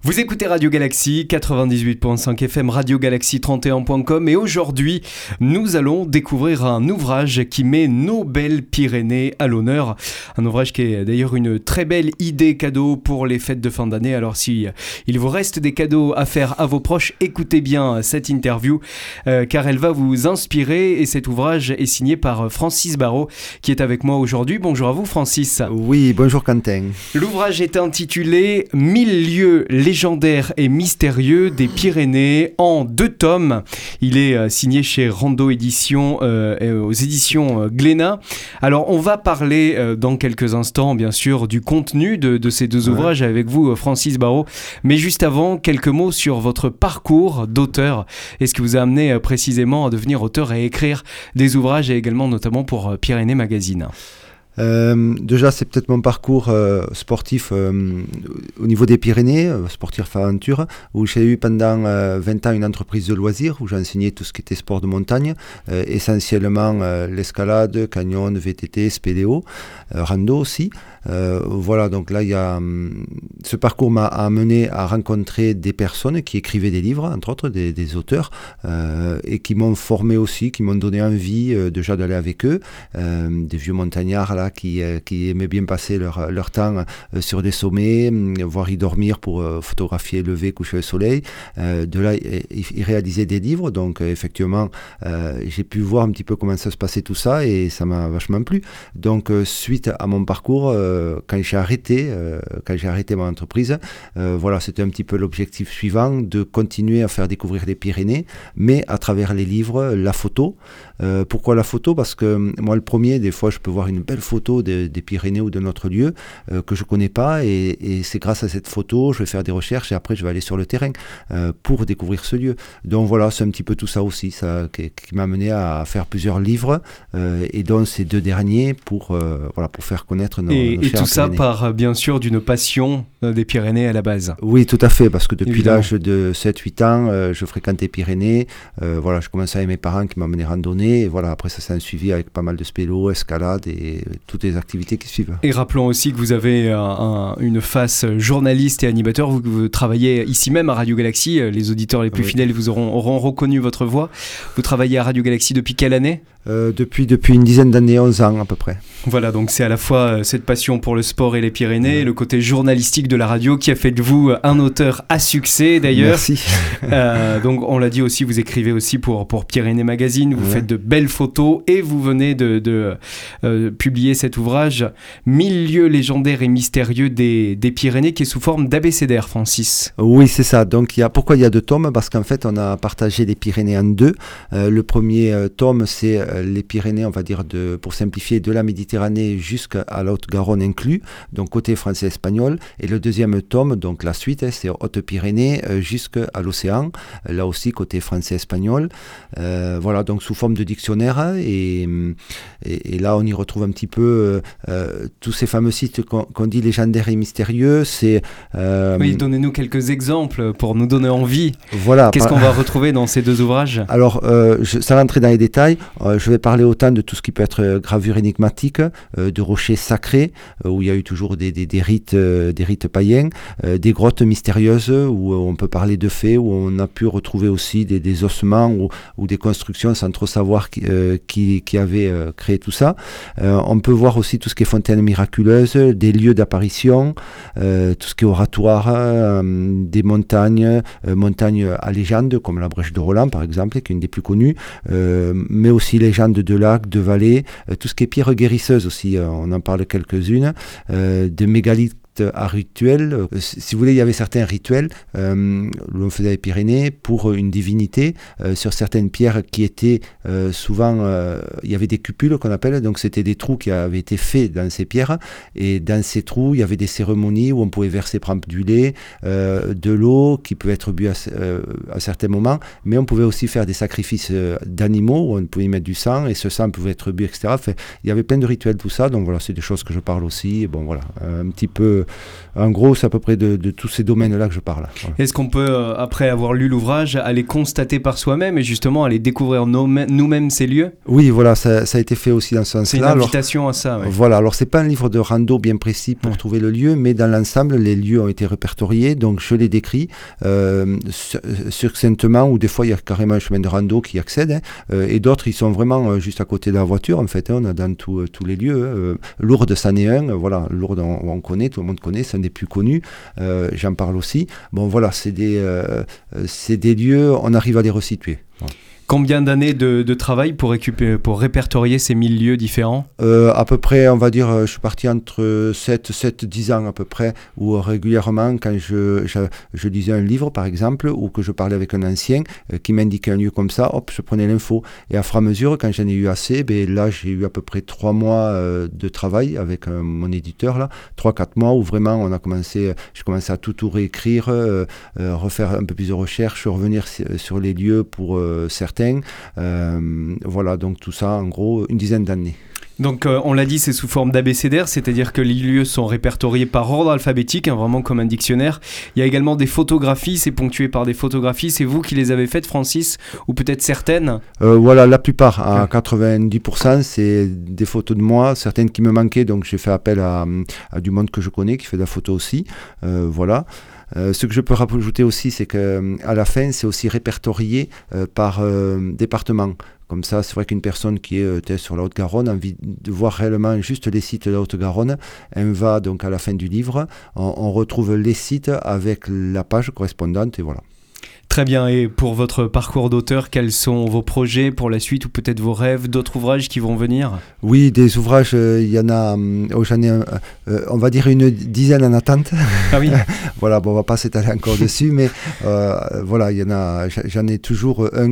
Vous écoutez Radio Galaxy 98.5 FM, radiogalaxy31.com et aujourd'hui, nous allons découvrir un ouvrage qui met nos belles Pyrénées à l'honneur. Un ouvrage qui est d'ailleurs une très belle idée cadeau pour les fêtes de fin d'année. Alors si il vous reste des cadeaux à faire à vos proches, écoutez bien cette interview car elle va vous inspirer et cet ouvrage est signé par Francis Barraud qui est avec moi aujourd'hui. Bonjour à vous Francis. Oui, bonjour Quentin. L'ouvrage est intitulé « 1000 lieux légendaires et mystérieux des Pyrénées » en 2 tomes. Il est signé chez Rando Éditions aux éditions Glénat. Alors on va parler dans quelques instants bien sûr du contenu de ces 2 ouvrages avec vous Francis Barraud. Mais juste avant, quelques mots sur votre parcours d'auteur. Est-ce que vous a amené précisément à devenir auteur et écrire des ouvrages et également notamment pour Pyrénées Magazine ? Déjà, c'est peut-être mon parcours sportif au niveau des Pyrénées, sportif aventure, où j'ai eu pendant 20 ans une entreprise de loisirs, où j'ai enseigné tout ce qui était sport de montagne, essentiellement l'escalade, canyon, VTT, spéléo, rando aussi. Voilà, donc là, ce parcours m'a amené à rencontrer des personnes qui écrivaient des livres, entre autres des auteurs, et qui m'ont formé aussi, qui m'ont donné envie déjà d'aller avec eux, des vieux montagnards là, qui aimaient bien passer leur temps sur des sommets, voire y dormir pour photographier lever, coucher le soleil. De là, ils réalisaient des livres, donc effectivement, j'ai pu voir un petit peu comment ça se passait tout ça, et ça m'a vachement plu. Donc, suite à mon parcours, quand j'ai arrêté mon entreprise, voilà, c'était un petit peu l'objectif suivant, de continuer à faire découvrir les Pyrénées, mais à travers les livres, la photo. Pourquoi la photo ? Parce que moi, le premier, des fois, je peux voir une belle photo des Pyrénées ou de notre lieu que je ne connais pas, et c'est grâce à cette photo, je vais faire des recherches et après, je vais aller sur le terrain pour découvrir ce lieu. Donc voilà, c'est un petit peu tout ça aussi, qui m'a amené à faire plusieurs livres, et dont ces 2 derniers pour faire connaître nos chers Et tout ça Pyrénées. par, bien sûr, d'une passion des Pyrénées à la base. Oui, tout à fait, parce que depuis Évidemment. l'âge de 7-8 ans, je fréquentais Pyrénées. Voilà, je commençais avec mes parents qui m'emmenaient randonner. Et voilà, après ça s'est suivi avec pas mal de spélo, escalade et toutes les activités qui suivent. Et rappelons aussi que vous avez une face journaliste et animateur. Vous travaillez ici même à Radio Galaxy. Les auditeurs les plus fidèles vous auront reconnu votre voix. Vous travaillez à Radio Galaxy depuis quelle année ? Depuis une dizaine d'années, 11 ans à peu près. Voilà, donc c'est à la fois cette passion pour le sport et les Pyrénées, le côté journalistique de la radio qui a fait de vous un auteur à succès d'ailleurs. Merci. Donc on l'a dit aussi, vous écrivez aussi pour Pyrénées Magazine, vous faites de belles photos et vous venez de publier cet ouvrage « 1000 lieux légendaires et mystérieux des Pyrénées » qui est sous forme d'abécédaire, Francis. Oui, c'est ça. Donc pourquoi il y a 2 tomes ? Parce qu'en fait, on a partagé les Pyrénées en 2. Le premier tome, c'est les Pyrénées, on va dire, pour simplifier, de la Méditerranée jusqu'à la Haute-Garonne inclus, donc côté français-espagnol. Et le deuxième tome, donc la suite, c'est Haute-Pyrénées jusqu'à l'océan, là aussi côté français-espagnol. Voilà, donc sous forme de dictionnaire. Et là, on y retrouve un petit peu tous ces fameux sites qu'on dit légendaires et mystérieux. Oui, donnez-nous quelques exemples pour nous donner envie. Voilà. Qu'est-ce qu'on va retrouver dans ces 2 ouvrages ? Alors, sans rentrer dans les détails, je vais parler autant de tout ce qui peut être gravure énigmatique, de rochers sacrés, où il y a eu toujours des rites païens, des grottes mystérieuses, où on peut parler de faits, où on a pu retrouver aussi des ossements ou des constructions sans trop savoir qui avait créé tout ça. On peut voir aussi tout ce qui est fontaines miraculeuses, des lieux d'apparition, tout ce qui est oratoire, des montagnes à légende, comme la Brèche de Roland par exemple, qui est une des plus connues, mais aussi légendes de lacs, de vallées, tout ce qui est pierres guérisseuses aussi, on en parle quelques-unes, de mégalithes à rituel. Si vous voulez, il y avait certains rituels l'on faisait les Pyrénées pour une divinité sur certaines pierres qui étaient souvent, il y avait des cupules qu'on appelle, donc c'était des trous qui avaient été faits dans ces pierres, et dans ces trous il y avait des cérémonies où on pouvait verser par exemple du lait, de l'eau qui pouvait être bu à certains moments, mais on pouvait aussi faire des sacrifices d'animaux où on pouvait y mettre du sang et ce sang pouvait être bu, etc. Enfin, il y avait plein de rituels, tout ça, donc voilà, c'est des choses que je parle aussi. Et bon voilà, un petit peu en gros, c'est à peu près de tous ces domaines-là que je parle. Voilà. Est-ce qu'on peut, après avoir lu l'ouvrage, aller constater par soi-même et justement aller découvrir nous-mêmes ces lieux ? Oui, voilà, ça a été fait aussi dans ce sens-là. C'est une invitation à ça. Ouais. Voilà, alors c'est pas un livre de rando bien précis pour trouver le lieu, mais dans l'ensemble, les lieux ont été répertoriés, donc je les décris succinctement, ou des fois il y a carrément un chemin de rando qui accède, et d'autres ils sont vraiment juste à côté de la voiture, en fait, on a dans tous les lieux. Lourdes, c'en est un, voilà, Lourdes on connaît, tout le monde connaît, c'est un des plus connus, j'en parle aussi. Bon voilà, c'est des lieux, on arrive à les resituer. Voilà. Combien d'années de travail pour répertorier ces 1000 lieux différents ? À peu près, on va dire, je suis parti entre 7-10 ans à peu près, où régulièrement, quand je lisais un livre, par exemple, ou que je parlais avec un ancien qui m'indiquait un lieu comme ça, hop, je prenais l'info. Et à fur et à mesure, quand j'en ai eu assez, là, j'ai eu à peu près 3 mois de travail avec mon éditeur, là, 3-4 mois, où vraiment, j'ai commencé à tout réécrire, refaire un peu plus de recherche, revenir sur les lieux pour certains. Voilà, donc tout ça, en gros, une dizaine d'années. Donc on l'a dit, c'est sous forme d'abécédaire, c'est-à-dire que les lieux sont répertoriés par ordre alphabétique, vraiment comme un dictionnaire. Il y a également des photographies, c'est ponctué par des photographies. C'est vous qui les avez faites, Francis, ou peut-être certaines ? Voilà, la plupart, à 90%, c'est des photos de moi, certaines qui me manquaient, donc j'ai fait appel à du monde que je connais, qui fait de la photo aussi. Voilà. Ce que je peux rajouter aussi, c'est qu'à la fin, c'est aussi répertorié par département. Comme ça, c'est vrai qu'une personne qui est sur la Haute-Garonne a envie de voir réellement juste les sites de la Haute-Garonne. Elle va donc à la fin du livre, on retrouve les sites avec la page correspondante et voilà. Très bien, et pour votre parcours d'auteur, quels sont vos projets pour la suite ou peut-être vos rêves, d'autres ouvrages qui vont venir ? Oui, des ouvrages, il y en a, j'en ai, on va dire une dizaine en attente. Ah oui. Voilà, bon, on va pas s'étaler encore dessus, mais voilà, il y en a, j'en ai toujours un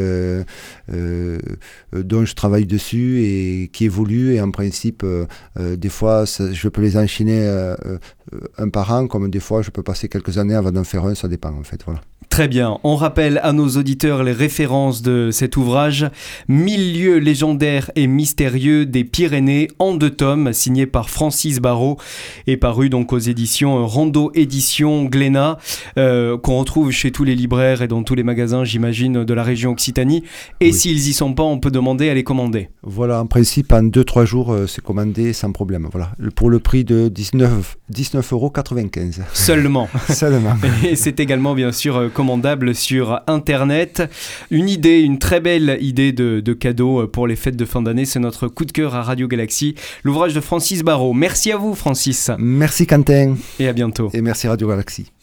dont je travaille dessus et qui évolue, et en principe, des fois, je peux les enchaîner un par an, comme des fois, je peux passer quelques années avant d'en faire un, ça dépend en fait, voilà. Très bien, on rappelle à nos auditeurs les références de cet ouvrage, 1000 lieux légendaires et mystérieux des Pyrénées, en 2 tomes, signé par Francis Barraud et paru donc aux éditions Rondeau Éditions Glénat, qu'on retrouve chez tous les libraires et dans tous les magasins, j'imagine, de la région Occitanie. Et oui, s'ils y sont pas, on peut demander à les commander. Voilà, en principe, en 2-3 jours, c'est commandé sans problème. Voilà, pour le prix de 19,95 €. Seulement. Seulement. Et c'est également, bien sûr, commandable sur Internet. Une très belle idée de cadeau pour les fêtes de fin d'année. C'est notre coup de cœur à Radio Galaxie, l'ouvrage de Francis Barraud. Merci à vous, Francis. Merci, Quentin. Et à bientôt. Et merci Radio Galaxie.